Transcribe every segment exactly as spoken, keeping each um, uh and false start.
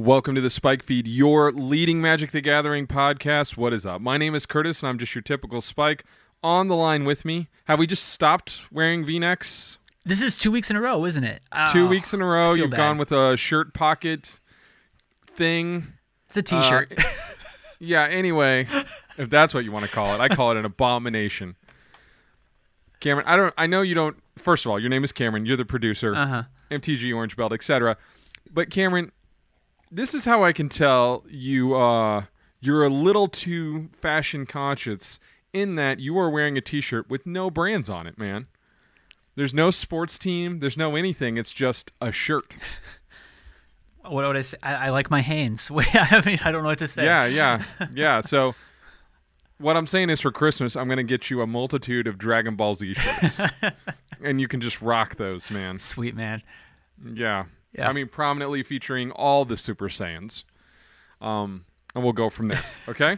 Welcome to the Spike Feed, your leading Magic the Gathering podcast. What is up? My name is Curtis, and I'm just your typical Spike. On the line with me, have we just stopped wearing V-necks? This is two weeks in a row, isn't it? Oh, two weeks in a row. You've bad. gone with a shirt pocket thing. It's a T-shirt. Uh, yeah, anyway, if that's what you want to call it. I call it an abomination. Cameron, I don't. I know you don't. First of all, your name is Cameron. You're the producer. Uh-huh. M T G, Orange Belt, et cetera. But Cameron, this is how I can tell you uh, you're a little too fashion conscious in that you are wearing a T-shirt with no brands on it, man. There's no sports team. There's no anything. It's just a shirt. What would I say? I, I like my Hanes. I mean, I don't know what to say. Yeah, yeah, yeah. So what I'm saying is for Christmas, I'm going to get you a multitude of Dragon Ball Z shirts. And you can just rock those, man. Sweet, man. Yeah. Yeah. I mean, prominently featuring all the Super Saiyans. Um, and we'll go from there, okay?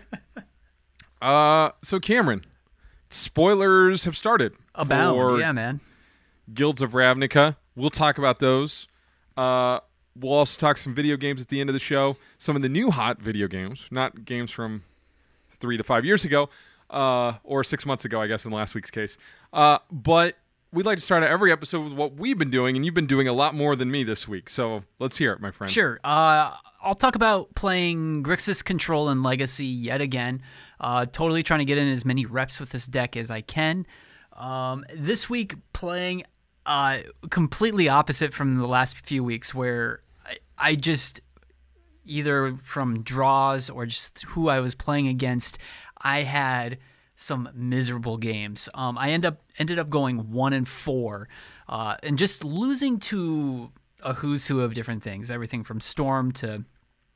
uh, so, Cameron, spoilers have started. Abound, for yeah, man. Guilds of Ravnica. We'll talk about those. Uh, we'll also talk some video games at the end of the show. Some of the new hot video games, not games from three to five years ago, uh, or six months ago, I guess, in last week's case. Uh, but we'd like to start out every episode with what we've been doing, and you've been doing a lot more than me this week. So let's hear it, my friend. Sure. Uh, I'll talk about playing Grixis Control and Legacy yet again. Uh, totally trying to get in as many reps with this deck as I can. Um, this week, playing uh, completely opposite from the last few weeks, where I, I just, either from draws or just who I was playing against, I had some miserable games. Um, I end up ended up going one and four, uh, and just losing to a who's who of different things. Everything from Storm to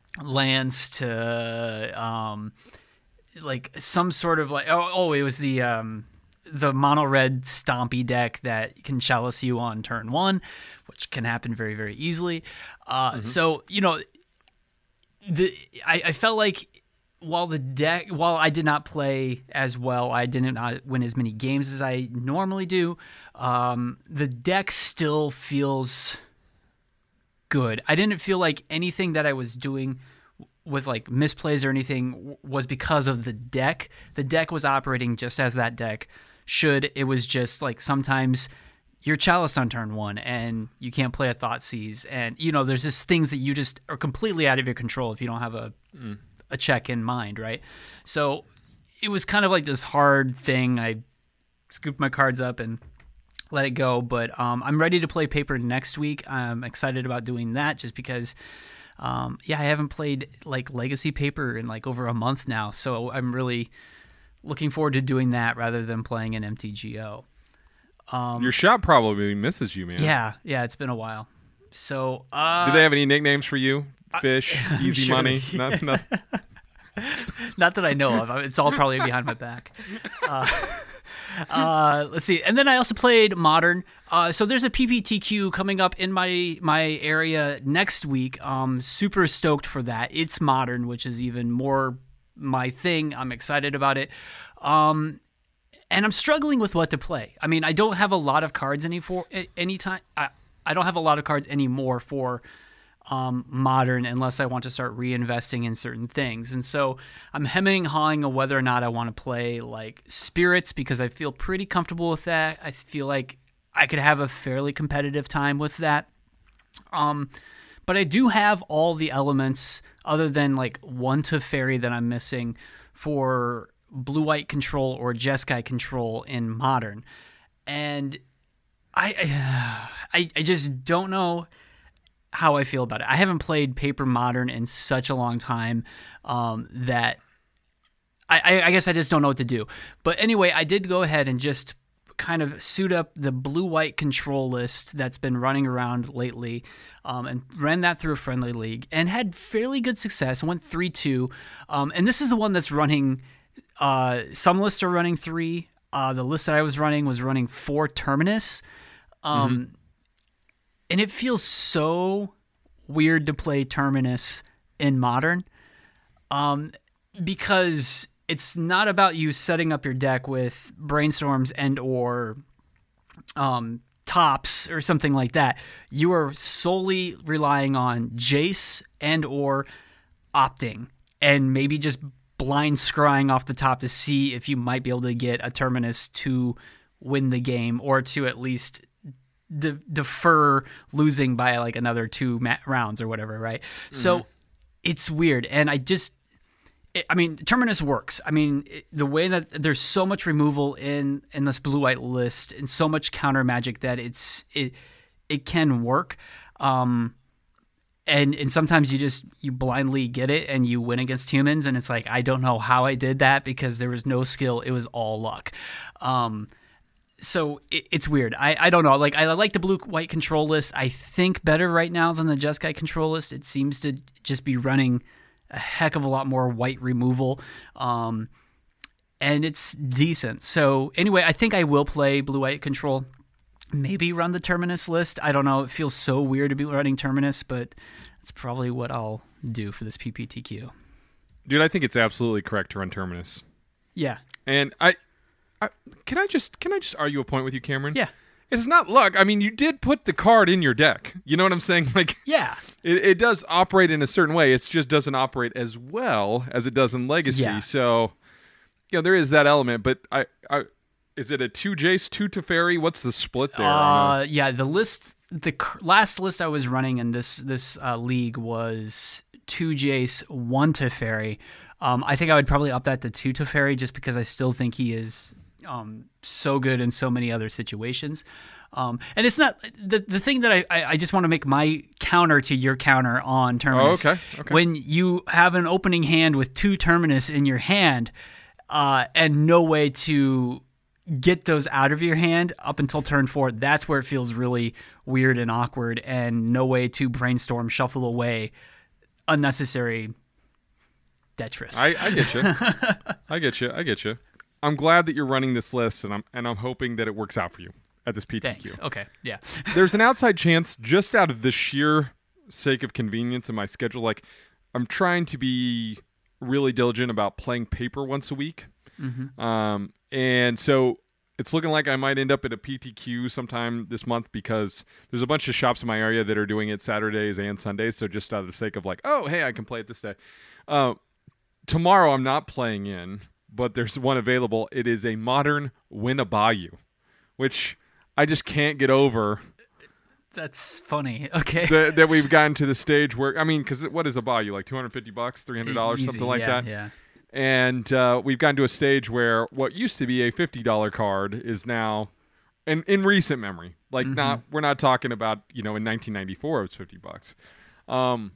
lands to um, like some sort of like oh oh it was the um, the mono red stompy deck that can chalice you on turn one, which can happen very very easily. Uh, mm-hmm. So you know, the I, I felt like. While the deck, while I did not play as well, I did not win as many games as I normally do. Um, the deck still feels good. I didn't feel like anything that I was doing with like misplays or anything was because of the deck. The deck was operating just as that deck should. It was just like sometimes you're chaliced on turn one and you can't play a Thoughtseize, and you know there's just things that you just are completely out of your control if you don't have a. Mm. a check in mind, right? So it was kind of like this hard thing. I scooped my cards up and let it go, but um, I'm ready to play Paper next week. I'm excited about doing that just because, um, yeah, I haven't played like Legacy Paper in like over a month now, so I'm really looking forward to doing that rather than playing an M T G O. Um, Your shop probably misses you, man. Yeah, yeah, it's been a while. So, uh, do they have any nicknames for you? Fish, I, easy sure, money, yeah. not, not... not that I know of. It's all probably behind my back. Uh, uh, let's see. And then I also played Modern. Uh, so there's a P P T Q coming up in my my area next week. Um, super stoked for that. It's Modern, which is even more my thing. I'm excited about it. Um, and I'm struggling with what to play. I mean, I don't have a lot of cards any for any time. I I don't have a lot of cards anymore for. Um, modern unless I want to start reinvesting in certain things. And so I'm hemming and hawing on whether or not I want to play like Spirits because I feel pretty comfortable with that. I feel like I could have a fairly competitive time with that. Um, but I do have all the elements other than like one Teferi that I'm missing for Blue-White Control or Jeskai Control in Modern. And I, I, I just don't know how I feel about it. I haven't played Paper Modern in such a long time um, that I, I guess I just don't know what to do. But anyway, I did go ahead and just kind of suit up the blue-white control list that's been running around lately um, and ran that through a friendly league and had fairly good success. I went three two. Um, and this is the one that's running, uh, some lists are running three. Uh, the list that I was running was running four Terminus. Um, mm-hmm. And it feels so weird to play Terminus in Modern um, because it's not about you setting up your deck with Brainstorms and or um, tops or something like that, you are solely relying on Jace and or opting and maybe just blind scrying off the top to see if you might be able to get a Terminus to win the game or to at least de- defer losing by like another two ma- rounds or whatever, right? Mm-hmm. So it's weird. And I just, it, I mean, Terminus works. I mean, it, the way that there's so much removal in, in this blue-white list and so much counter magic that it's, it, it can work. Um, And and sometimes you just you blindly get it and you win against humans, and it's like, I don't know how I did that because there was no skill, it was all luck. Um, so it, it's weird. I, I don't know. Like I like the blue white control list. I think better right now than the Jeskai control list. It seems to just be running a heck of a lot more white removal, um, and it's decent. So anyway, I think I will play blue white control. Maybe run the Terminus list. I don't know. It feels so weird to be running Terminus, but that's probably what I'll do for this P P T Q. Dude, I think it's absolutely correct to run Terminus. Yeah. And I, I can I just can I just argue a point with you, Cameron? Yeah. It's not luck. I mean, you did put the card in your deck. You know what I'm saying? Like, yeah, it, it does operate in a certain way. It just doesn't operate as well as it does in Legacy. Yeah. So, you know, there is that element. But I, I is it a two Jace, two Teferi? What's the split there? Uh, yeah, the list, the c- last list I was running in this this uh, league was two Jace, one Teferi. Um, I think I would probably up that to two Teferi just because I still think he is um, so good in so many other situations. Um, and it's not the the thing that I, I, I just want to make my counter to your counter on Terminus. Oh, okay. okay. When you have an opening hand with two Terminus in your hand uh, and no way to get those out of your hand up until turn four, that's where it feels really weird and awkward, and no way to brainstorm, shuffle away unnecessary detritus. I, I get you. I get you. I get you. I'm glad that you're running this list, and I'm and I'm hoping that it works out for you at this P T Q. Thanks. Okay. Yeah. There's an outside chance, just out of the sheer sake of convenience in my schedule, like I'm trying to be really diligent about playing paper once a week. Mm-hmm. Um, and so it's looking like I might end up at a P T Q sometime this month because there's a bunch of shops in my area that are doing it Saturdays and Sundays. So just out of the sake of like, oh, hey, I can play it this day. Uh, tomorrow I'm not playing in, but there's one available. It is a modern Winnebayou, which I just can't get over. That's funny. Okay. that, that we've gotten to the stage where, I mean, because what is a Bayou? Like two hundred fifty bucks, three hundred dollars, Easy, something like yeah, that. Yeah. And uh, we've gotten to a stage where what used to be a fifty dollars card is now, in, in recent memory, like Mm-hmm. not, we're not talking about, you know, in nineteen ninety-four, it was fifty bucks. Um,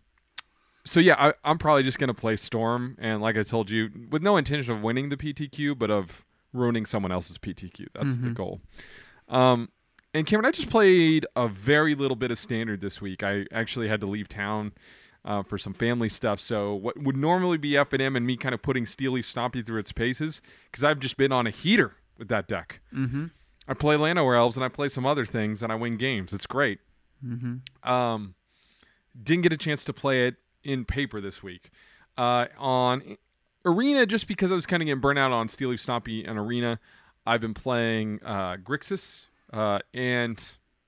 so yeah, I, I'm probably just going to play Storm. And like I told you, with no intention of winning the P T Q, but of ruining someone else's P T Q. That's Mm-hmm. the goal. Um, and Cameron, I just played a very little bit of Standard this week. I actually had to leave town Uh, for some family stuff, so what would normally be F and M and me kind of putting Steely Stompy through its paces, because I've just been on a heater with that deck. Mm-hmm. I play Llanowar Elves and I play some other things and I win games. It's great. Mm-hmm. Um, didn't get a chance to play it in paper this week. Uh, on Arena, just because I was kind of getting burnt out on Steely Stompy and Arena, I've been playing uh, Grixis, uh, and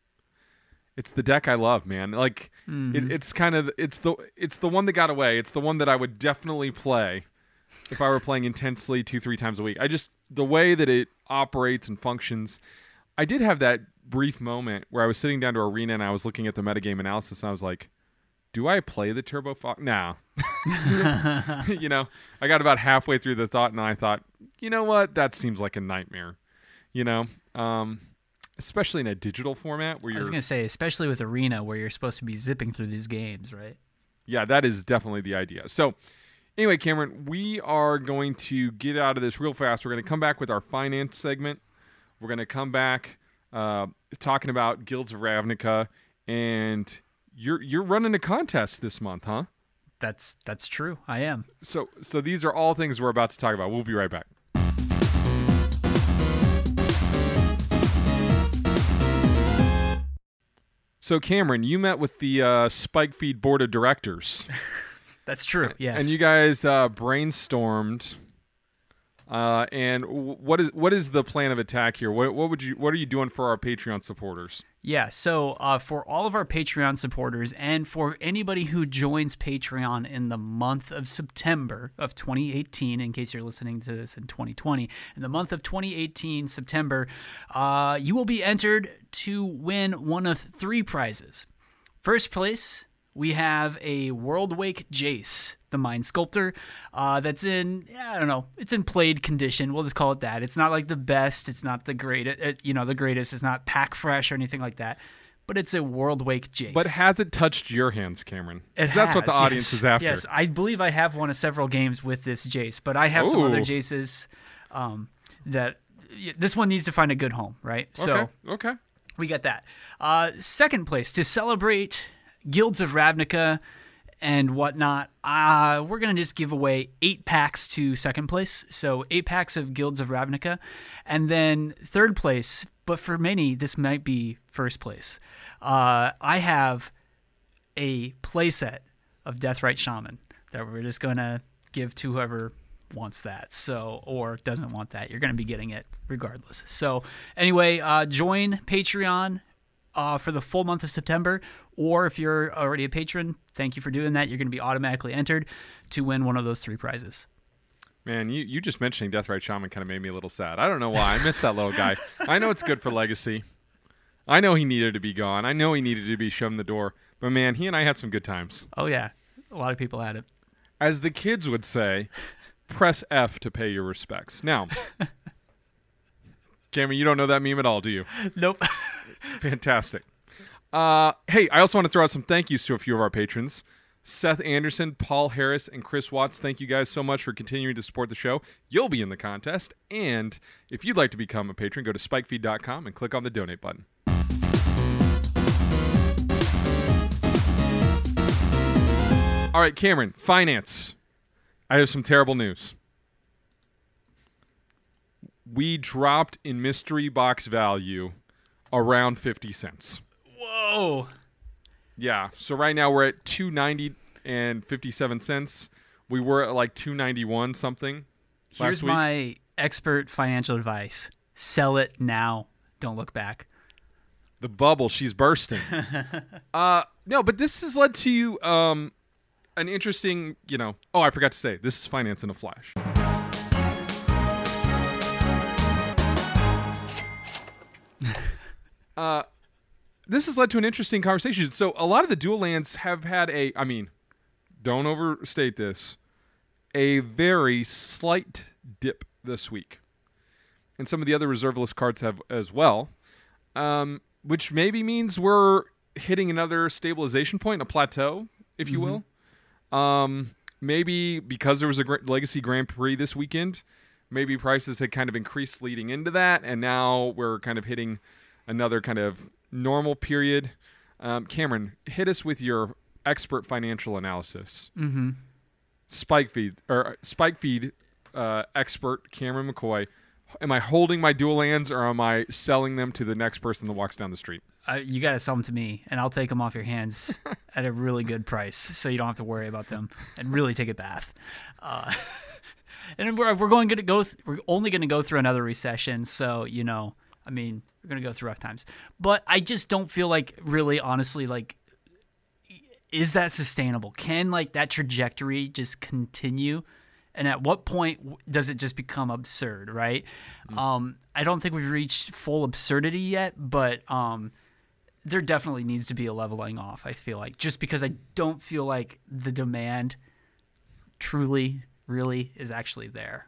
it's the deck I love, man. Like Mm-hmm. it, it's kind of it's the it's the one that got away. It's the one that I would definitely play if I were playing intensely two three times a week. I just the way that it operates and functions. I did have that brief moment where I was sitting down to Arena and I was looking at the metagame analysis and I was like, "Do I play the Turbo Fox?" No. You know, I got about halfway through the thought and I thought, you know what? That seems like a nightmare. You know. Um, Especially in a digital format where I you're... was going to say, especially with Arena, where you're supposed to be zipping through these games, right? Yeah, that is definitely the idea. So, anyway, Cameron, we are going to get out of this real fast. We're going to come back with our finance segment. We're going to come back uh, talking about Guilds of Ravnica, and you're you're running a contest this month, huh? That's that's true. I am. So, so these are all things we're about to talk about. We'll be right back. So, Cameron, you met with the uh, Spike Feed Board of Directors. That's true, yes. And you guys uh, brainstormed Uh, and w- what is what is the plan of attack here? What what would you what are you doing for our Patreon supporters? Yeah, so uh, for all of our Patreon supporters and for anybody who joins Patreon in the month of September of twenty eighteen, in case you're listening to this in twenty twenty, in the month of twenty eighteen, September, uh, you will be entered to win one of three prizes. First place, we have a World Wake Jace, the Mind Sculptor, uh, that's in, I don't know, it's in played condition. We'll just call it that. It's not like the best. It's not the greatest, it, you know, the greatest. It's not pack fresh or anything like that. But it's a World Wake Jace. But has it touched your hands, Cameron? It has, that's what the audience yes. is after. Yes, I believe I have won several games with this Jace, but I have Ooh. some other Jaces um, that this one needs to find a good home, right? Okay. So okay. We get that. Uh, second place, to celebrate Guilds of Ravnica and whatnot, uh, we're going to just give away eight packs to second place. So eight packs of Guilds of Ravnica. And then third place, but for many, this might be first place. Uh, I have a playset of Deathrite Shaman that we're just going to give to whoever wants that, so or doesn't want that. You're going to be getting it regardless. So anyway, uh, join Patreon uh, for the full month of September, or if you're already a patron, thank you for doing that. You're going to be automatically entered to win one of those three prizes. Man, you, you just mentioning Deathrite Shaman kind of made me a little sad. I don't know why. I miss that little guy. I know it's good for Legacy. I know he needed to be gone. I know he needed to be shown the door. But man, he and I had some good times. Oh yeah, a lot of people had it. As the kids would say, press F to pay your respects. Now, Cameron, you don't know that meme at all, do you? Nope. Fantastic. Uh, hey, I also want to throw out some thank yous to a few of our patrons. Seth Anderson, Paul Harris, and Chris Watts, thank you guys so much for continuing to support the show. You'll be in the contest. And if you'd like to become a patron, go to spike feed dot com and click on the donate button. All right, Cameron, finance. I have some terrible news. We dropped in mystery box value around fifty cents. Whoa. Yeah, so right now we're at two ninety and fifty-seven cents. We were at like two ninety-one something. Here's last week. my expert financial advice. Sell it now. Don't look back. The bubble, she's bursting. uh, no, but this has led to um, an interesting, you know, oh, I forgot to say, this is Finance in a Flash. uh, this has led to an interesting conversation. So a lot of the dual lands have had a, I mean, don't overstate this, a very slight dip this week. And some of the other reserve list cards have as well, um, which maybe means we're hitting another stabilization point, a plateau, if you mm-hmm. will. Um, maybe because there was a Legacy Grand Prix this weekend, maybe prices had kind of increased leading into that, and now we're kind of hitting another kind of normal period. Um, Cameron, hit us with your expert financial analysis. Mm-hmm. Spike feed or Spike feed uh, expert Cameron McCoy. Am I holding my dual lands, or am I selling them to the next person that walks down the street? Uh, you got to sell them to me, and I'll take them off your hands at a really good price, so you don't have to worry about them, and really take a bath. Uh, and we're we're going to go. Th- we're only going to go through another recession, so you know, I mean, we're going to go through rough times. But I just don't feel like, really, honestly, like, is that sustainable? Can like that trajectory just continue? And at what point does it just become absurd, right? Mm. Um, I don't think we've reached full absurdity yet, but um, there definitely needs to be a leveling off, I feel like, just because I don't feel like the demand truly, really is actually there.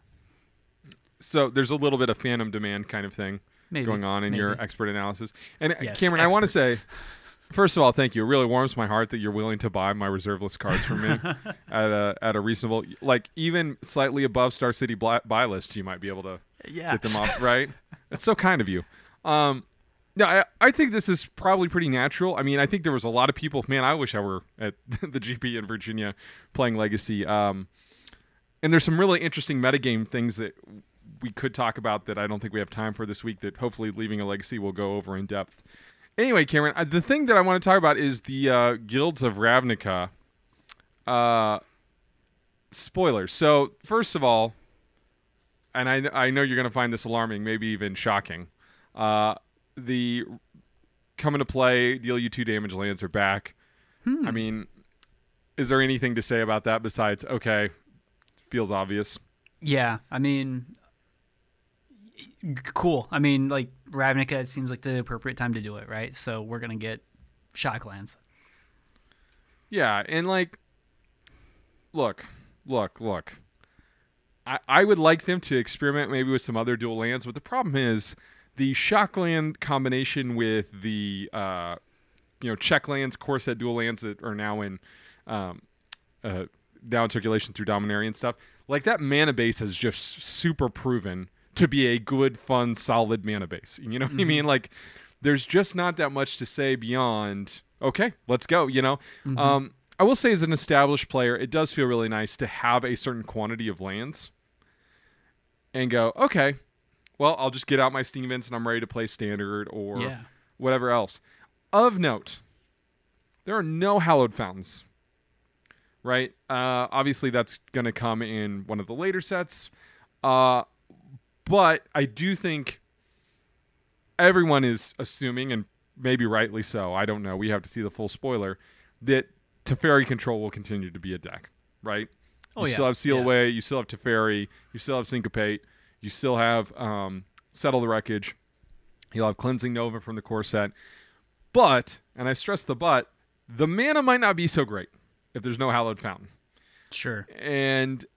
So there's a little bit of phantom demand kind of thing maybe, going on in maybe. your expert analysis. And yes, Cameron, expert. I want to say... First of all, thank you. It really warms my heart that you're willing to buy my reserve list cards from me at a at a reasonable, like even slightly above Star City buy list. You might be able to yeah. get them off, right? That's so kind of you. Um, no, I, I think this is probably pretty natural. I mean, I think there was a lot of people. Man, I wish I were at the G P in Virginia playing Legacy. Um, and there's some really interesting metagame things that we could talk about that I don't think we have time for this week. That hopefully, leaving a Legacy will go over in depth. Anyway, Cameron, uh, the thing that I want to talk about is the uh, Guilds of Ravnica. Uh, spoilers. So, first of all, and I I know you're going to find this alarming, maybe even shocking. Uh, the come into play, deal you two damage lands are back. Hmm. I mean, is there anything to say about that besides okay, feels obvious? Yeah, I mean, cool. I mean, like Ravnica, it seems like the appropriate time to do it, right? So we're gonna get Shocklands. Yeah, and like, look, look, look. I I would like them to experiment maybe with some other dual lands, but the problem is the Shockland combination with the uh, you know check lands, core set dual lands that are now in um, uh, down circulation through Dominaria and stuff. Like that mana base has just super proven to be a good, fun, solid mana base. You know what mm-hmm. I mean? Like, there's just not that much to say beyond, okay, let's go, you know? Mm-hmm. Um, I will say as an established player, it does feel really nice to have a certain quantity of lands and go, okay, well, I'll just get out my Steam Events and I'm ready to play Standard or yeah. whatever else. Of note, there are no Hallowed Fountains. Right? Uh, obviously, that's going to come in one of the later sets. Uh, but I do think everyone is assuming, and maybe rightly so, I don't know, we have to see the full spoiler, that Teferi Control will continue to be a deck, right? Oh, you yeah. still have Seal yeah. Away, you still have Teferi, you still have Syncopate, you still have um, Settle the Wreckage, you'll have Cleansing Nova from the core set. But, and I stress the but, the mana might not be so great if there's no Hallowed Fountain. Sure. And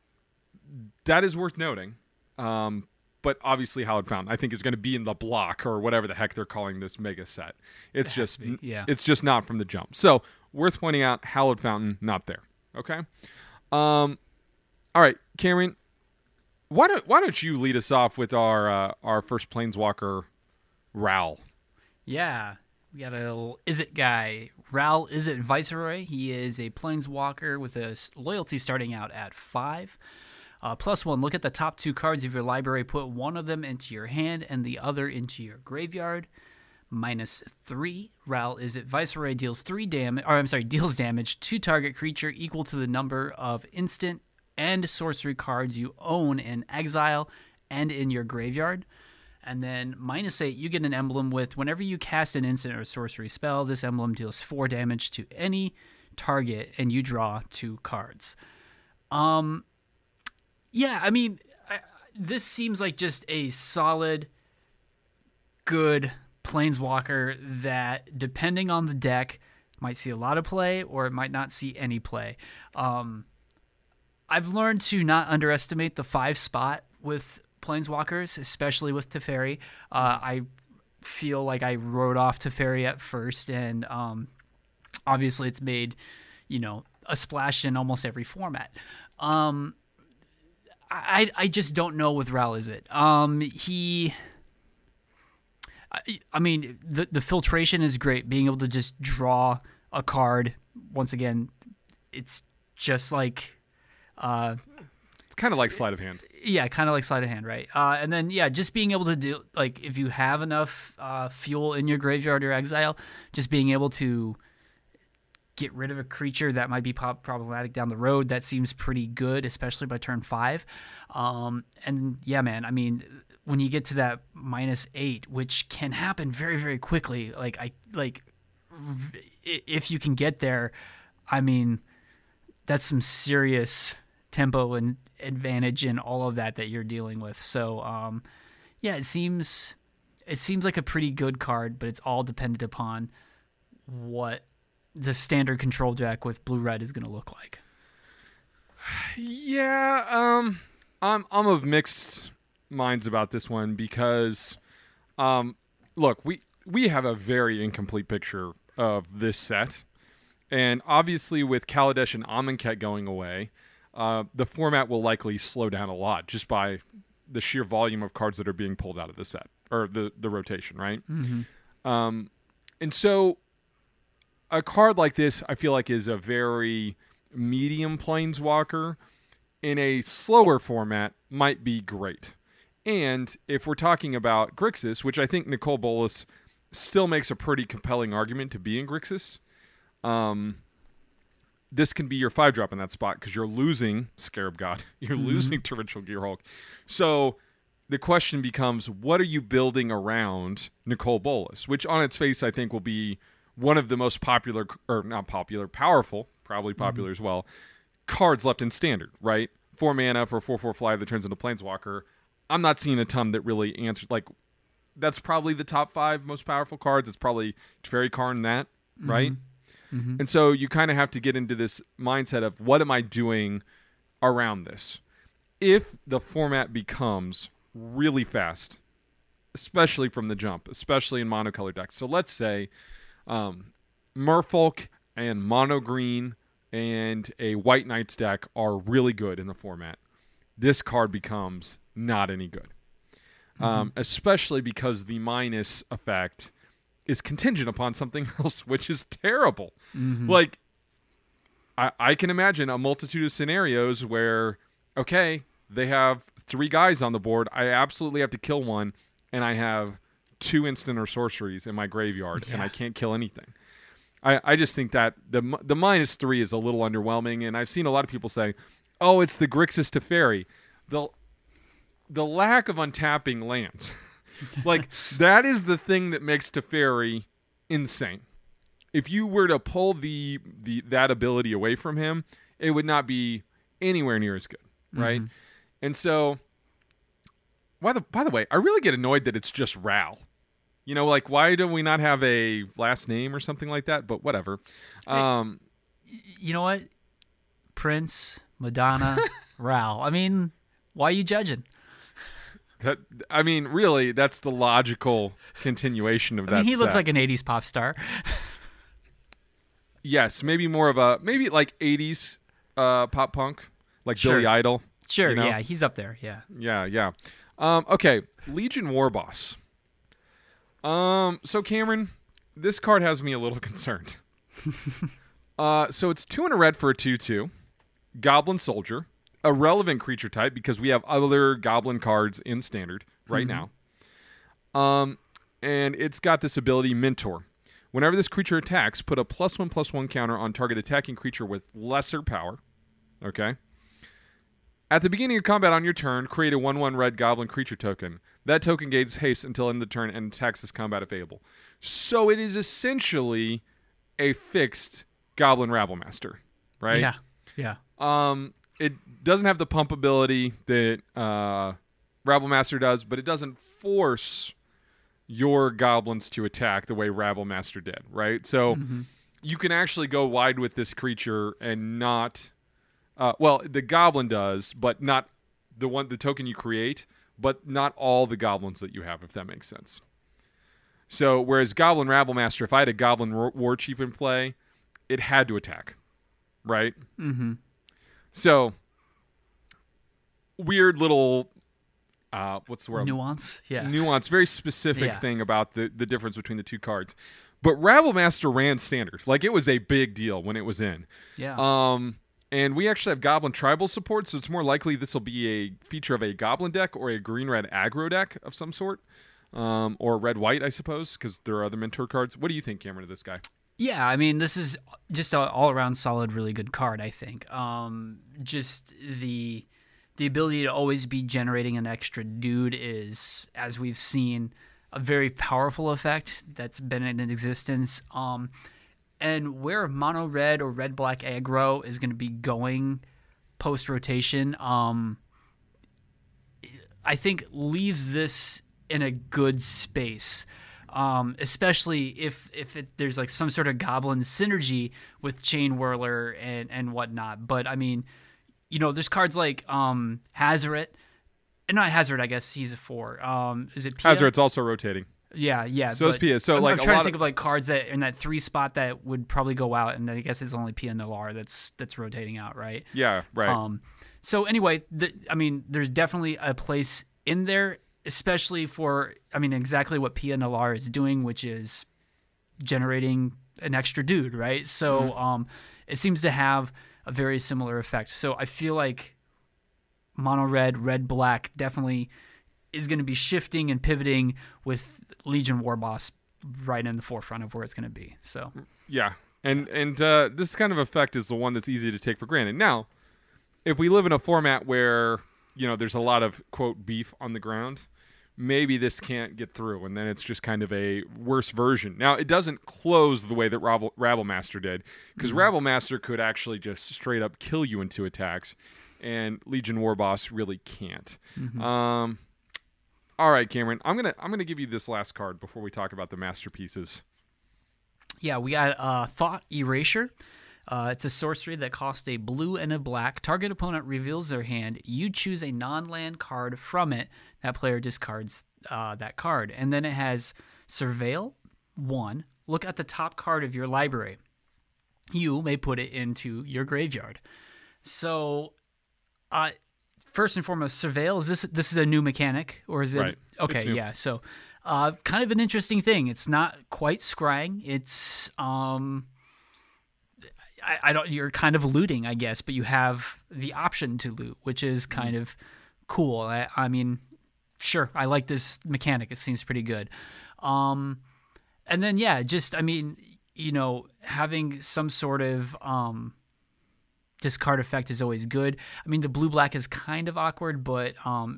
that is worth noting. Um, but obviously Hallowed Fountain, I think, is going to be in the block or whatever the heck they're calling this mega set. It's it just yeah. it's just not from the jump. So worth pointing out, Hallowed Fountain, not there. Okay? Um, all right, Cameron, why don't why don't you lead us off with our uh, our first Planeswalker, Ral? Yeah. We got a little Izzet guy, Ral Izzet Viceroy. He is a planeswalker with a loyalty starting out at five. Uh, plus one, look at the top two cards of your library. Put one of them into your hand and the other into your graveyard. Minus three, Ral Izzet Viceroy deals three damage, or I'm sorry, deals damage to target creature equal to the number of instant and sorcery cards you own in exile and in your graveyard. And then minus eight, you get an emblem with whenever you cast an instant or sorcery spell, this emblem deals four damage to any target, and you draw two cards. Um, yeah, I mean, I, this seems like just a solid, good planeswalker that, depending on the deck, might see a lot of play or it might not see any play. Um, I've learned to not underestimate the five spot with Planeswalkers, especially with Teferi. Uh, I feel like I wrote off Teferi at first, and um, obviously it's made, you know, a splash in almost every format. Um, I I just don't know with Ral Izzet. Um, he, I, I mean, the the filtration is great. Being able to just draw a card once again, it's just like. Uh, it's kind of like sleight of hand. Yeah, kind of like sleight of hand, right? Uh, and then, yeah, just being able to do, like, if you have enough uh, fuel in your graveyard or exile, just being able to get rid of a creature that might be pop- problematic down the road, that seems pretty good, especially by turn five. Um, and, yeah, man, I mean, when you get to that minus eight, which can happen very, very quickly, like, I like if you can get there, I mean, that's some serious tempo and advantage and all of that that you're dealing with. So um yeah, it seems it seems like a pretty good card, but it's all dependent upon what the standard control deck with blue red is going to look like. Yeah, um I'm I'm of mixed minds about this one because um look, we we have a very incomplete picture of this set. And obviously with Kaladesh and Amonkhet going away, Uh, the format will likely slow down a lot just by the sheer volume of cards that are being pulled out of the set or the, the rotation, right? Mm-hmm. Um, and so a card like this, I feel like, is a very medium planeswalker in a slower format might be great. And if we're talking about Grixis, which I think Nicole Bolas still makes a pretty compelling argument to be in Grixis, um, this can be your five drop in that spot because you're losing Scarab God. You're Mm-hmm. losing Torrential Gearhulk. So the question becomes, what are you building around Nicol Bolas? Which on its face, I think will be one of the most popular, or not popular, powerful, probably popular Mm-hmm. as well, cards left in Standard, right? Four mana for four four fly that turns into Planeswalker. I'm not seeing a ton that really answers, like, that's probably the top five most powerful cards. It's probably Teferi Karn that, right? Mm-hmm. And so you kind of have to get into this mindset of what am I doing around this? If the format becomes really fast, especially from the jump, especially in monocolor decks. So let's say um, Merfolk and Mono Green and a White Knights deck are really good in the format. This card becomes not any good. Mm-hmm. Um, especially because the minus effect is contingent upon something else, which is terrible. Mm-hmm. Like, I, I can imagine a multitude of scenarios where, okay, they have three guys on the board. I absolutely have to kill one, and I have two instant or sorceries in my graveyard, Yeah. and I can't kill anything. I, I just think that the the minus three is a little underwhelming, and I've seen a lot of people say, oh, it's the Grixis Teferi. The the lack of untapping lands. Like, that is the thing that makes Teferi insane. If you were to pull the, the that ability away from him, it would not be anywhere near as good, right? Mm-hmm. And so, by the, by the way, I really get annoyed that it's just Ral. You know, like, why do we not have a last name or something like that? But whatever. Um, You know what? Prince, Madonna, Ral. I mean, why are you judging? that, I mean, really, that's the logical continuation of I that mean, he looks set. like an eighties pop star. Yes, maybe more of a, maybe like eighties uh, pop punk, like Sure. Billy Idol. Sure, You know? yeah, he's up there, yeah. Yeah, yeah. Um, okay, Legion Warboss. Um, so Cameron, this card has me a little concerned. uh, so it's two and a red for a two two, Goblin Soldier, a relevant creature type because we have other Goblin cards in Standard right Mm-hmm. now. Um, and it's got this ability, Mentor. Whenever this creature attacks, put a plus one plus one counter on target attacking creature with lesser power. Okay. At the beginning of combat on your turn, create a one one red goblin creature token. That token gains haste until end of the turn and attacks this combat if able. So it is essentially a fixed Goblin Rabblemaster, right? Yeah, yeah. Um, it doesn't have the pump ability that uh, Rabblemaster does, but it doesn't force your goblins to attack the way Rabblemaster did, right? So Mm-hmm. you can actually go wide with this creature and not... Uh, well, the goblin does, but not the one, the token you create, but not all the goblins that you have, if that makes sense. So, whereas Goblin Rabblemaster, if I had a Goblin War, War Chief in play, it had to attack, right? Mm-hmm. So, weird little, uh, what's the word? Nuance, yeah. Nuance, very specific Yeah. thing about the, the difference between the two cards. But Rabblemaster ran Standard. Like, it was a big deal when it was in. yeah. Um, and we actually have Goblin Tribal support, so it's more likely this will be a feature of a Goblin deck or a green-red aggro deck of some sort. Um, or red-white, I suppose, because there are other Mentor cards. What do you think, Cameron, of this guy? Yeah, I mean, this is just an all-around solid, really good card, I think. Um, just the the ability to always be generating an extra dude is, as we've seen, a very powerful effect that's been in existence. Um, and where mono red or red black aggro is going to be going post rotation, um, I think leaves this in a good space. Um, especially if if it, there's like some sort of goblin synergy with Chain Whirler and and whatnot. But I mean, you know, there's cards like um, Hazoret, and not Hazoret. I guess he's a four. Um, is it Pia? Hazoret's also rotating. Yeah, yeah. So is but Pia. So, I'm, like, I'm a trying lot to think of- of like cards that in that three spot that would probably go out, and I guess it's only Pia Nalar that's that's rotating out, right? Yeah, right. Um, so anyway, the, I mean, there's definitely a place in there, especially for, I mean, exactly what Pia Nalar is doing, which is generating an extra dude, right? So Mm-hmm. um, it seems to have a very similar effect. So I feel like mono red, red black definitely is going to be shifting and pivoting with Legion Warboss right in the forefront of where it's going to be. So Yeah, And and uh, this kind of effect is the one that's easy to take for granted. Now, if we live in a format where, you know, there's a lot of, quote, beef on the ground, maybe this can't get through, and then it's just kind of a worse version. Now, it doesn't close the way that Rabble, Rabblemaster did, because mm-hmm. Rabblemaster could actually just straight up kill you in two attacks, and Legion Warboss really can't. Mm-hmm. Um, all right, Cameron, I'm gonna I'm gonna give you this last card before we talk about the masterpieces. Yeah, we got uh, Thought Erasure. Uh, it's a sorcery that costs a blue and a black. Target opponent reveals their hand. You choose a non-land card from it. That player discards uh, that card. And then it has Surveil, one. Look at the top card of your library. You may put it into your graveyard. So, uh, first and foremost, Surveil, is this this is a new mechanic? Or is it? Right. Okay, yeah. So, uh, kind of an interesting thing. It's not quite scrying. It's... um. I, I don't. You're kind of looting, I guess, but you have the option to loot, which is kind of cool. I, I mean, sure, I like this mechanic. It seems pretty good. Um, and then yeah, just I mean, you know, having some sort of um, discard effect is always good. I mean, the blue black is kind of awkward, but um,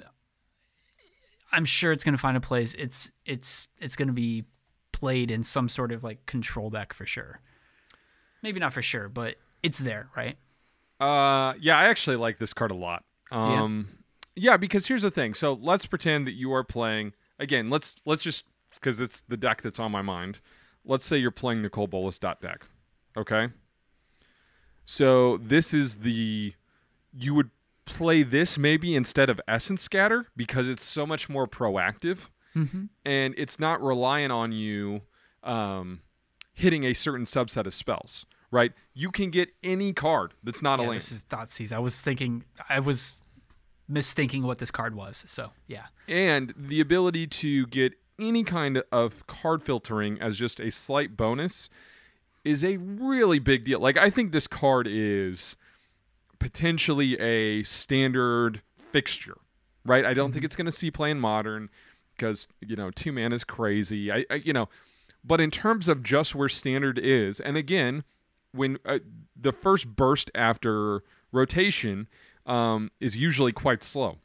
I'm sure it's going to find a place. It's it's it's going to be played in some sort of like control deck for sure. Maybe not for sure, but it's there, right? Uh, yeah, I actually like this card a lot. Um, yeah. yeah, because here's the thing. So let's pretend that you are playing again. Let's let's just because it's the deck that's on my mind. Let's say you're playing Nicol Bolas dot deck. Okay. So this is the you would play this maybe instead of Essence Scatter because it's so much more proactive, mm-hmm. and it's not reliant on you um, hitting a certain subset of spells. Right, you can get any card that's not yeah, a land. This is Thoughtseize. I was thinking, I was misthinking what this card was. So yeah, and the ability to get any kind of card filtering as just a slight bonus is a really big deal. Like I think this card is potentially a standard fixture. Right, I don't mm-hmm. think it's going to see play in Modern because you know two mana is crazy. I, I you know, but in terms of just where standard is, and again. When uh, the first burst after rotation um, is usually quite slow.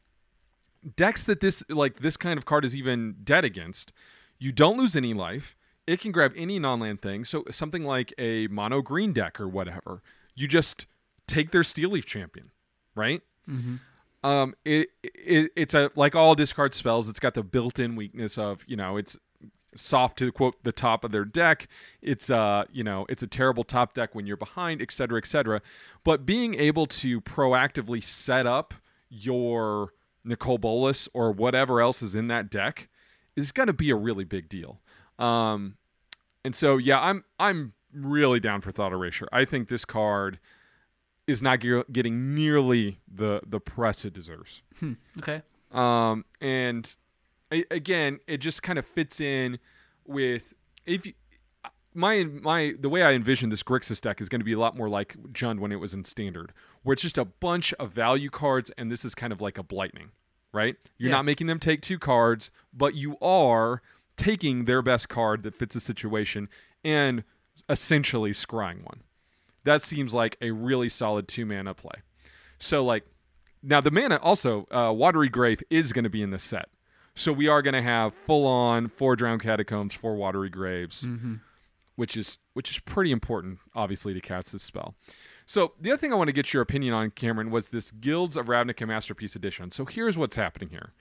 Decks that this like this kind of card is even dead against, you don't lose any life. It can grab any non-land thing. So something like a mono green deck or whatever, you just take their Steel Leaf Champion, right? Mm-hmm. Um, it, it it's a like all discard spells. It's got the built-in weakness of you know it's. soft to quote the top of their deck. It's uh you know it's a terrible top deck when you're behind, et cetera, et cetera. But being able to proactively set up your Nicol Bolas or whatever else is in that deck is going to be a really big deal. Um, and so yeah, I'm I'm really down for Thought Erasure. I think this card is not ge- getting nearly the the press it deserves. Hmm. Okay. Um, and again, it just kind of fits in with if you, my my the way I envision this Grixis deck is going to be a lot more like Jund when it was in Standard, where it's just a bunch of value cards, and this is kind of like a Blightning, right? You're yeah. not making them take two cards, but you are taking their best card that fits the situation and essentially scrying one. That seems like a really solid two mana play. So like now the mana also uh, Watery Grave is going to be in this set. So we are going to have full-on four Drowned Catacombs, four Watery Graves, mm-hmm. which is which is pretty important, obviously, to cast this spell. So the other thing I want to get your opinion on, Cameron, was this Guilds of Ravnica Masterpiece Edition. So here's what's happening here.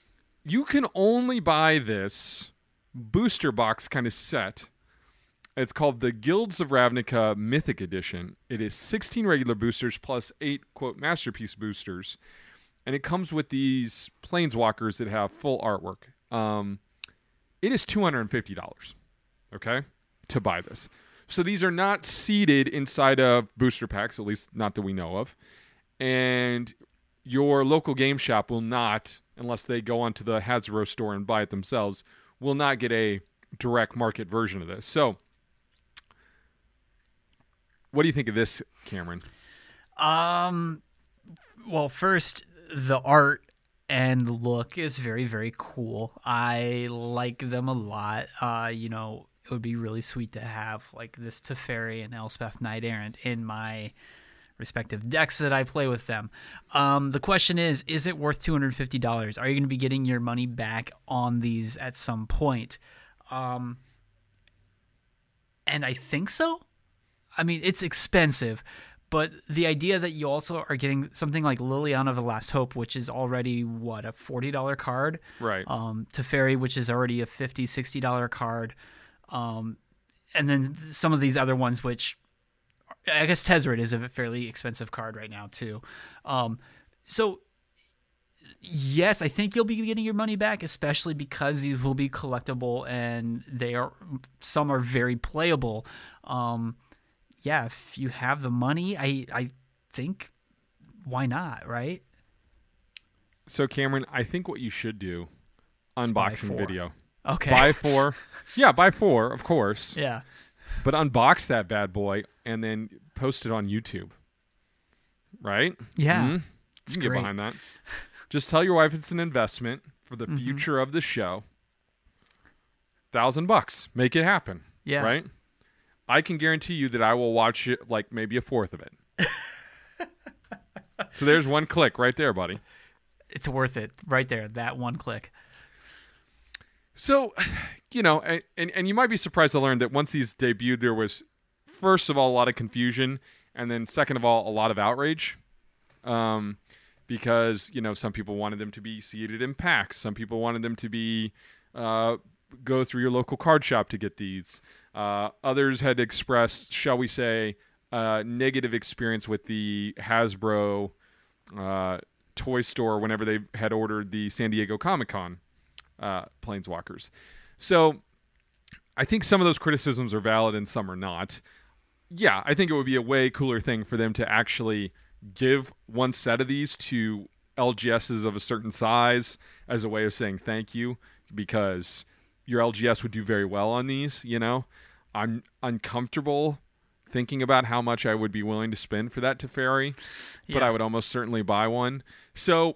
You can only buy this booster box kind of set. It's called the Guilds of Ravnica Mythic Edition. It is sixteen regular boosters plus eight, quote, Masterpiece boosters. And it comes with these Planeswalkers that have full artwork. Um, it is two hundred fifty dollars, okay, to buy this. So these are not seeded inside of booster packs, at least not that we know of. And your local game shop will not, unless they go onto the Hasbro store and buy it themselves, will not get a direct market version of this. So what do you think of this, Cameron? Um, well, first... the art and the look is very, very cool. I like them a lot. Uh, you know, it would be really sweet to have like this Teferi and Elspeth Knight Errant in my respective decks that I play with them. Um, the question is, is it worth two hundred fifty dollars? Are you going to be getting your money back on these at some point? Um, and I think so. I mean, it's expensive, but the idea that you also are getting something like Liliana of the Last Hope, which is already, what, a forty dollars card? Right. Um, Teferi, which is already a fifty dollars, sixty dollars card. Um, and then some of these other ones, which I guess Tezzeret is a fairly expensive card right now too. Um, so yes, I think you'll be getting your money back, especially because these will be collectible and they are, some are very playable. Um, yeah, if you have the money, I, I think why not, right? So Cameron, I think what you should do, unboxing video. Okay. Buy four. Yeah, buy four, of course. Yeah. But unbox that bad boy and then post it on YouTube. Right? Yeah. Mm-hmm. It's you can great. get behind that. Just tell your wife it's an investment for the Mm-hmm. future of the show. Thousand bucks. Make it happen. Yeah. Right? I can guarantee you that I will watch it like maybe a fourth of it. So there's one click right there, buddy. It's worth it right there, that one click. So, you know, and, and you might be surprised to learn that once these debuted, there was, first of all, a lot of confusion, and then second of all, a lot of outrage. Um, because, you know, some people wanted them to be seated in packs. Some people wanted them to be uh, go through your local card shop to get these. Uh, others had expressed, shall we say, uh, negative experience with the Hasbro uh, toy store whenever they had ordered the San Diego Comic-Con uh, Planeswalkers. So I think some of those criticisms are valid and some are not. Yeah, I think it would be a way cooler thing for them to actually give one set of these to L G Ss of a certain size as a way of saying thank you, because your L G S would do very well on these, you know. I'm uncomfortable thinking about how much I would be willing to spend for that Teferi, but Yeah. I would almost certainly buy one. So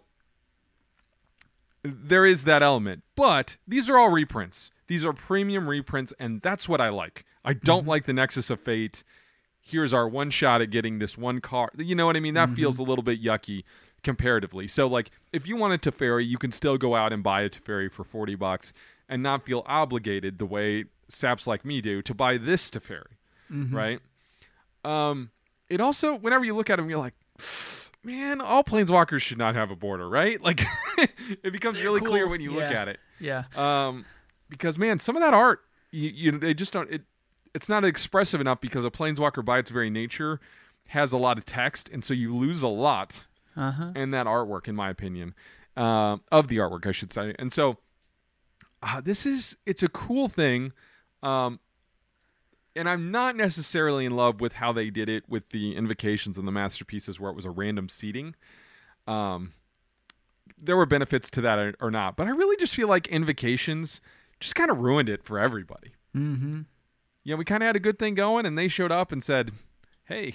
there is that element. But these are all reprints. These are premium reprints, and that's what I like. I don't mm-hmm. like the Nexus of Fate. Here's our one shot at getting this one card. You know what I mean? That mm-hmm. feels a little bit yucky comparatively. So, like, if you want a Teferi, you can still go out and buy a Teferi for forty bucks and not feel obligated the way saps like me do to buy this Teferi, mm-hmm. right? Um, it also, whenever you look at them, you're like, man, all Planeswalkers should not have a border, right? Like, it becomes They're really cool. clear when you yeah. look at it. Yeah. Um, because, man, some of that art, you, you they just don't, it, it's not expressive enough because a Planeswalker by its very nature has a lot of text, and so you lose a lot uh-huh. in that artwork, in my opinion, uh, of the artwork, I should say. And so uh, this is, it's a cool thing. Um, and I'm not necessarily in love with how they did it with the invocations and the masterpieces where it was a random seating. Um, there were benefits to that or, or not, but I really just feel like invocations just kind of ruined it for everybody. Mm-hmm. Yeah, we kind of had a good thing going, and they showed up and said, hey,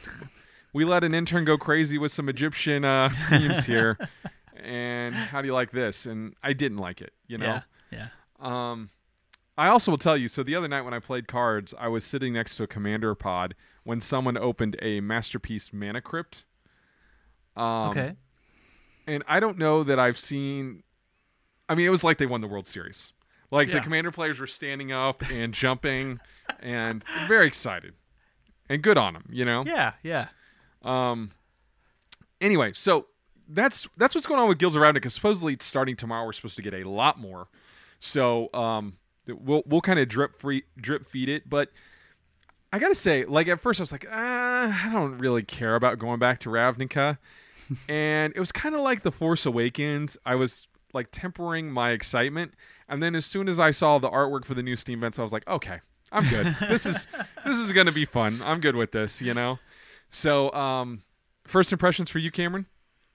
we let an intern go crazy with some Egyptian uh, themes here, and how do you like this? And I didn't like it, you know? Yeah, yeah. Um, I also will tell you, so the other night when I played cards, I was sitting next to a commander pod when someone opened a Masterpiece Mana Crypt. Um, okay. And I don't know that I've seen... I mean, it was like they won the World Series. Like, yeah. the commander players were standing up and jumping and very excited. And good on them, you know? Yeah, yeah. Um. Anyway, so that's that's what's going on with Guilds of Ravnica. Supposedly, starting tomorrow, we're supposed to get a lot more. So, um, we'll we'll kind of drip free drip feed it. But I gotta say, like at first, I was like, ah, I don't really care about going back to Ravnica, and it was kind of like The Force Awakens. I was like tempering my excitement, and then as soon as I saw the artwork for the new Steam events, I was like, okay, I'm good. This is this is gonna be fun. I'm good with this, you know. So, um, first impressions for you, Cameron?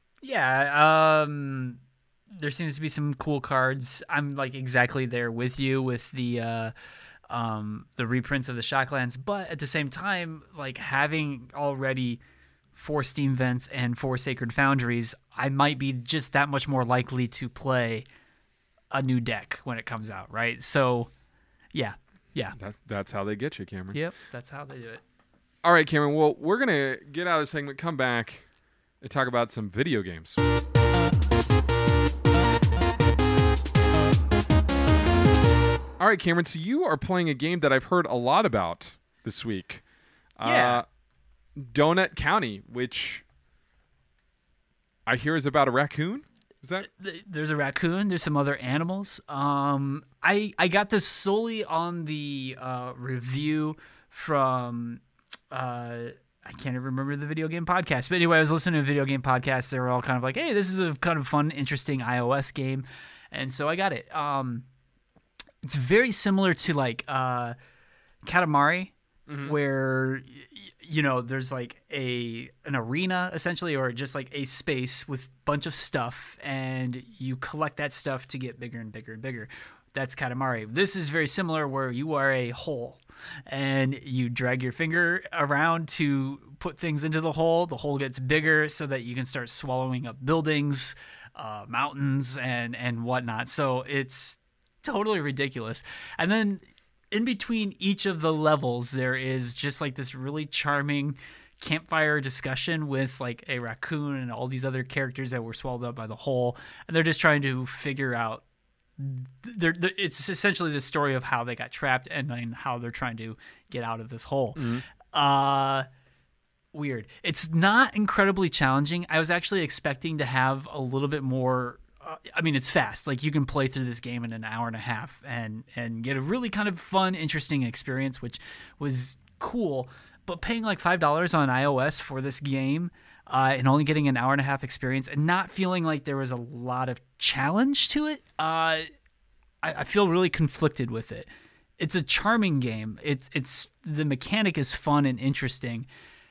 Yeah, um, there seems to be some cool cards. I'm like exactly there with you with the uh, um, the reprints of the Shocklands, but at the same time, like having already four Steam Vents and four Sacred Foundries, I might be just that much more likely to play a new deck when it comes out, right? So, yeah, Yeah. That's, that's how they get you, Cameron. Yep. That's how they do it. All right, Cameron. Well, we're going to get out of this segment, come back, and talk about some video games. All right, Cameron. So you are playing a game that I've heard a lot about this week. Yeah. Uh, Donut County, which I hear is about a raccoon. Is that? There's a raccoon. There's some other animals. Um, I I got this solely on the uh, review from uh, I can't even remember the video game podcast. But anyway, I was listening to a video game podcast. They were all kind of like, "Hey, this is a kind of fun, interesting iOS game," and so I got it. Um, it's very similar to like uh, Katamari, mm-hmm. where you know there's like a an arena essentially, or just like a space with a bunch of stuff, and you collect that stuff to get bigger and bigger and bigger. That's Katamari. This is very similar, where you are a hole, and you drag your finger around to put things into the hole. The hole gets bigger so that you can start swallowing up buildings, uh, mountains, and and whatnot. So it's totally ridiculous. And then in between each of the levels, there is just like this really charming campfire discussion with like a raccoon and all these other characters that were swallowed up by the hole, and they're just trying to figure out. They're, they're, it's essentially the story of how they got trapped and then how they're trying to get out of this hole. Mm-hmm. Uh, weird. It's not incredibly challenging. I was actually expecting to have a little bit more. Uh, I mean, it's fast. Like you can play through this game in an hour and a half and and get a really kind of fun, interesting experience, which was cool. But paying like five dollars on iOS for this game uh, and only getting an hour and a half experience and not feeling like there was a lot of challenge to it, uh, I, I feel really conflicted with it. It's a charming game. It's it's the mechanic is fun and interesting.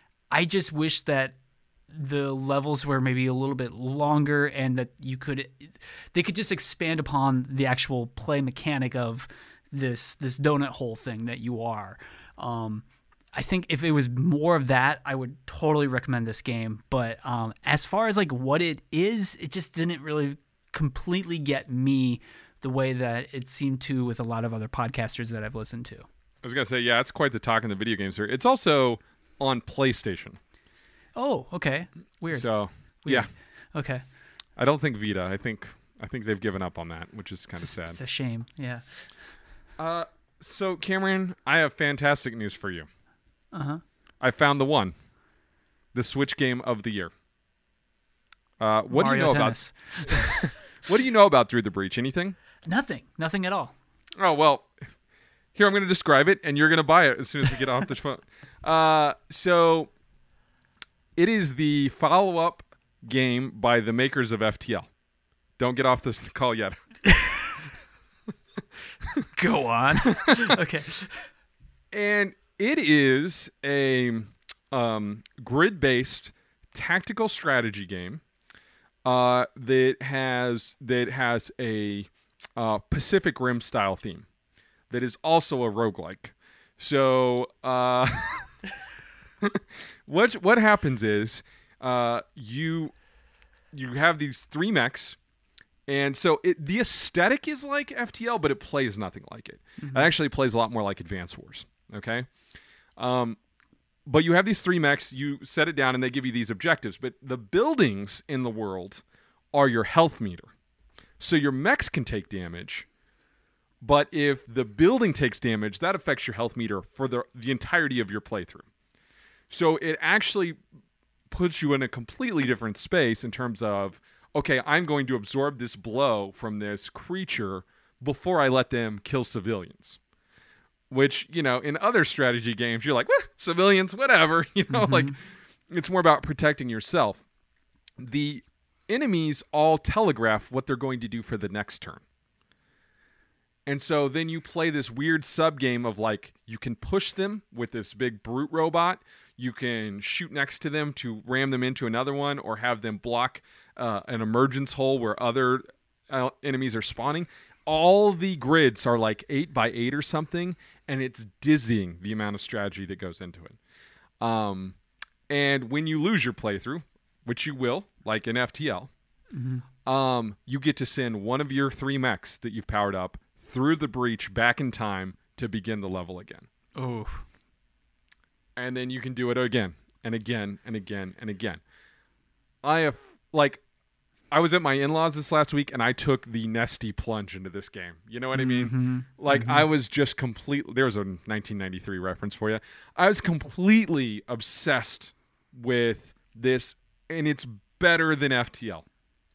I just wish that the levels were maybe a little bit longer and that you could they could just expand upon the actual play mechanic of this this donut hole thing that you are. Um, I think if it was more of that, I would totally recommend this game. But um, as far as like what it is, it just didn't really completely get me the way that it seemed to with a lot of other podcasters that I've listened to. I was gonna say, yeah, it's quite the talk in the video games here. It's also on PlayStation. Oh, okay. Weird. So, Weird. yeah. Okay. I don't think Vita. I think I think they've given up on that, which is kind of It's, sad. it's a shame. Yeah. Uh, so Cameron, I have fantastic news for you. Uh-huh. I found the one, the Switch game of the year. Uh, what Mario do you know Tennis. about? What do you know about Through the Breach? Anything? Nothing. Nothing at all. Oh well, here I'm going to describe it, and you're going to buy it as soon as we get off the phone. Uh, so. It is the follow-up game by the makers of F T L. Don't get off the call yet. Go on. Okay. And it is a um, grid-based tactical strategy game uh, that has that has a uh, Pacific Rim style theme. That is also a roguelike. So. Uh, what what happens is uh, you you have these three mechs, and so it, the aesthetic is like F T L, but it plays nothing like it. Mm-hmm. It actually plays a lot more like Advance Wars. Okay, um, but you have these three mechs. You set it down, and they give you these objectives. But the buildings in the world are your health meter, so your mechs can take damage. But if the building takes damage, that affects your health meter for the the entirety of your playthrough. So it actually puts you in a completely different space in terms of, okay, I'm going to absorb this blow from this creature before I let them kill civilians. Which, you know, in other strategy games, you're like, eh, civilians, whatever. You know, mm-hmm. like it's more about protecting yourself. The enemies all telegraph what they're going to do for the next turn. And so then you play this weird sub-game of like, you can push them with this big brute robot. You can shoot next to them to ram them into another one or have them block uh, an emergence hole where other uh, enemies are spawning. All the grids are like eight by eight or something, and it's dizzying the amount of strategy that goes into it. Um, and when you lose your playthrough, which you will, like in F T L, mm-hmm. um, you get to send one of your three mechs that you've powered up through the breach back in time to begin the level again. Oh. And then you can do it again and again and again and again. I have, like, I was at my in-laws this last week, and I took the Nesty plunge into this game. You know what I mean? Mm-hmm. Like, mm-hmm. I was just completely... There's a nineteen ninety-three reference for you. I was completely obsessed with this, and it's better than F T L.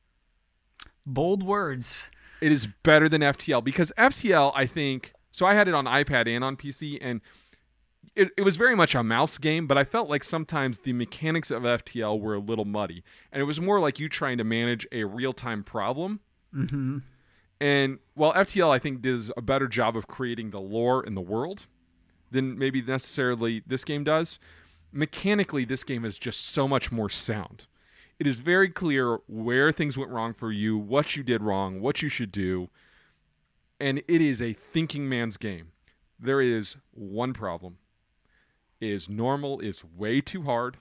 Bold words. It is better than F T L, because F T L, I think... So I had it on iPad and on P C, and it, it was very much a mouse game, but I felt like sometimes the mechanics of F T L were a little muddy. And it was more like you trying to manage a real-time problem. Mm-hmm. And while F T L, I think, does a better job of creating the lore in the world than maybe necessarily this game does, mechanically, this game is just so much more sound. It is very clear where things went wrong for you, what you did wrong, what you should do. And it is a thinking man's game. There is one problem. Is normal is way too hard,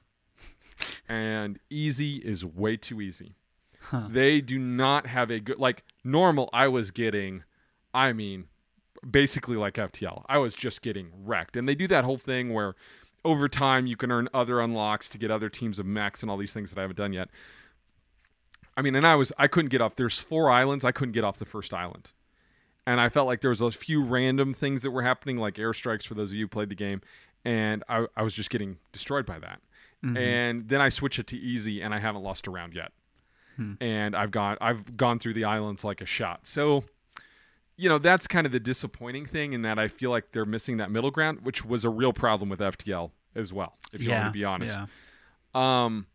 and easy is way too easy. Huh. They do not have a good... Like, normal, I was getting, I mean, basically like F T L. I was just getting wrecked. And they do that whole thing where over time you can earn other unlocks to get other teams of mechs and all these things that I haven't done yet. I mean, and I was I couldn't get off. There's four islands. I couldn't get off the first island. And I felt like there was a few random things that were happening, like airstrikes for those of you who played the game. And I, I was just getting destroyed by that. Mm-hmm. And then I switched it to easy, and I haven't lost a round yet. Hmm. And I've gone I've gone through the islands like a shot. So, you know, that's kind of the disappointing thing, in that I feel like they're missing that middle ground, which was a real problem with F T L as well, if you yeah, want to be honest. Yeah. Um,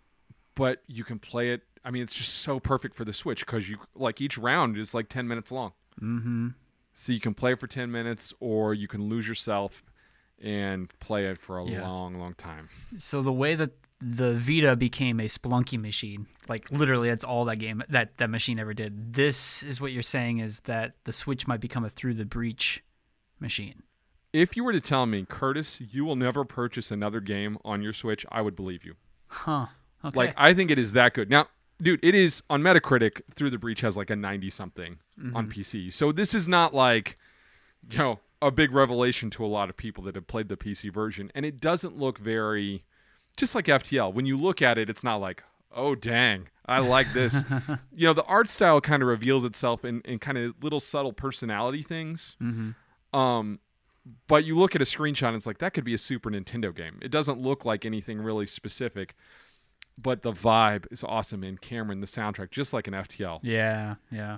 but you can play it. I mean, it's just so perfect for the Switch, because you like each round is like ten minutes long. Mm-hmm. So you can play it for ten minutes, or you can lose yourself and play it for a yeah. long, long time. So the way that the Vita became a Spelunky machine, like literally that's all that game, that, that machine ever did. This is what you're saying, is that the Switch might become a Through the Breach machine. If you were to tell me, Curtis, you will never purchase another game on your Switch, I would believe you. Huh. Okay. Like, I think it is that good. Now, dude, it is, on Metacritic, Through the Breach has like a ninety-something mm-hmm. on P C. So this is not like, you know, a big revelation to a lot of people that have played the P C version. And it doesn't look very, just like F T L. When you look at it, it's not like, oh, dang, I like this. You know, the art style kind of reveals itself in, in kind of little subtle personality things. Mm-hmm. Um, but you look at a screenshot and it's like, that could be a Super Nintendo game. It doesn't look like anything really specific. But the vibe is awesome in Cameron, the soundtrack, just like an F T L. Yeah, yeah.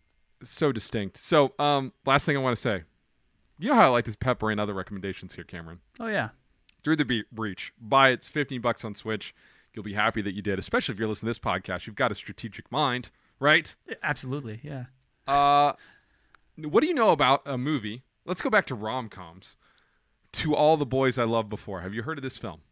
So distinct. So, um, last thing I want to say. You know how I like to pepper in other recommendations here, Cameron. Oh, yeah. Through the Be- Breach. Buy it. It's fifteen bucks on Switch. You'll be happy that you did, especially if you're listening to this podcast. You've got a strategic mind, right? Absolutely, yeah. Uh, what do you know about a movie? Let's go back to rom-coms. To All the Boys I Loved Before. Have you heard of this film?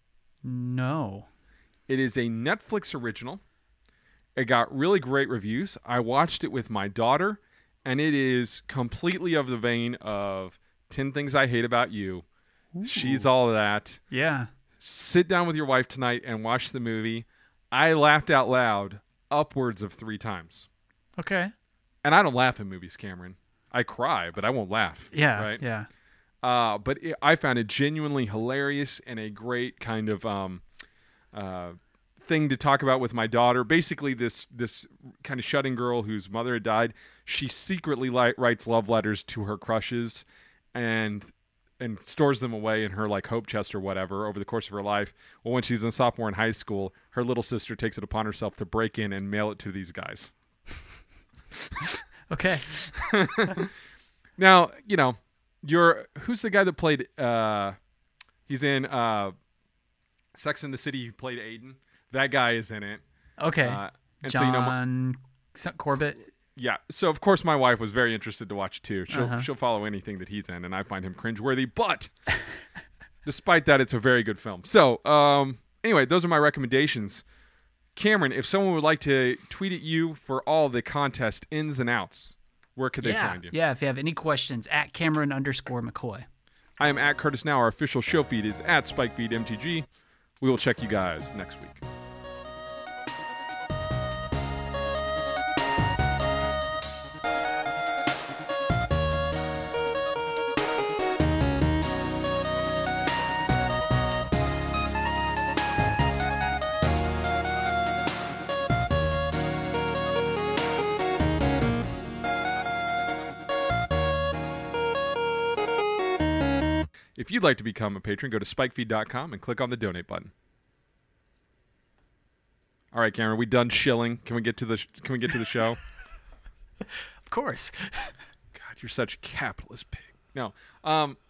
No. It is a Netflix original. It got really great reviews. I watched it with my daughter, and it is completely of the vein of ten Things I Hate About You. Ooh. She's all of that. Yeah. Sit down with your wife tonight and watch the movie. I laughed out loud upwards of three times. Okay. And I don't laugh in movies, Cameron. I cry, but I won't laugh. Yeah, right? yeah. Uh, but it, I found it genuinely hilarious and a great kind of um, uh, thing to talk about with my daughter. Basically, this this kind of shut-in girl whose mother had died, she secretly li- writes love letters to her crushes and and stores them away in her like hope chest or whatever over the course of her life. Well, when she's a sophomore in high school, her little sister takes it upon herself to break in and mail it to these guys. Okay. Now, you know, you're who's the guy that played uh he's in uh Sex and the City, he played Aiden. That guy is in it. Okay. Uh, and John so, you know, my, Corbett. Yeah. So of course my wife was very interested to watch it too. She'll uh-huh. she'll follow anything that he's in, and I find him cringeworthy. But despite that, it's a very good film. So um, anyway, those are my recommendations. Cameron, if someone would like to tweet at you for all the contest ins and outs, where could they yeah. find you? Yeah. If you have any questions, at Cameron underscore McCoy. I am at Curtis Now. Our official show feed is at SpikeFeedMTG. We will check you guys next week. If you'd like to become a patron, go to spike feed dot com and click on the donate button. All right, Cameron, we done shilling. Can we get to the sh- Can we get to the show? Of course. God, you're such a capitalist pig. No. Um,